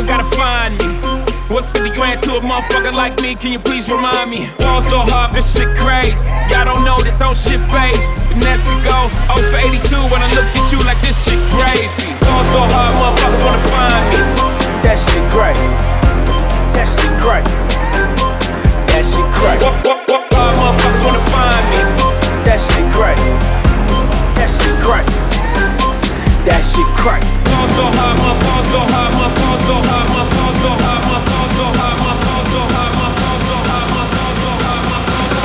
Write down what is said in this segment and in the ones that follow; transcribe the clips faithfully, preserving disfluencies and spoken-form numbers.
gotta find me. What's fifty grand to a motherfucker like me? Can you please remind me? Fall so hard, this shit crazy. Y'all don't know that don't shit phase. The Nets could go oh for eighty-two when I look at you like this shit crazy. Fall so hard, motherfuckers wanna find me. That shit great. That shit great. That shit great. What, what, what, hard motherfuckers wanna find me. That shit great. That shit great. That shit great. Fall so hard, my fall so hard, my fall so hard, my fall so hard, my fall so hard, my fall so hard, my fall so hard, my fall so hard, my fall so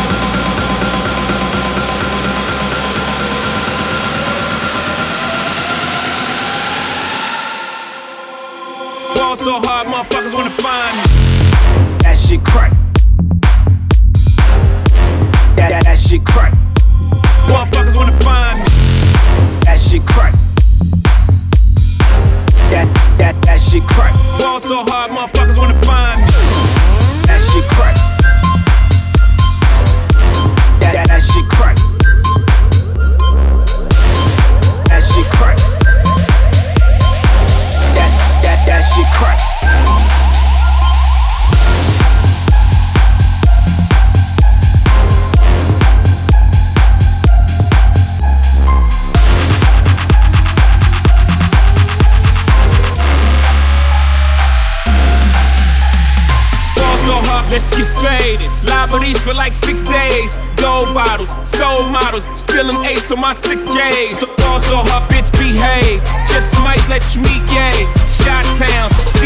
hard. Fall so hard, motherfuckers wanna find me. That shit crack. That, that, that shit crack. Motherfuckers wanna find me. That shit crack. That, that, that shit crack. Fall so hard, motherfuckers wanna find me. That shit crack. That, that, that shit crack. That shit crack. That, that, that shit crack. Let's get faded. Liberties for like six days. Gold bottles, soul models, spilling ace on my sick days. So also her bitch behave. Just might let you meet gay. Shot town,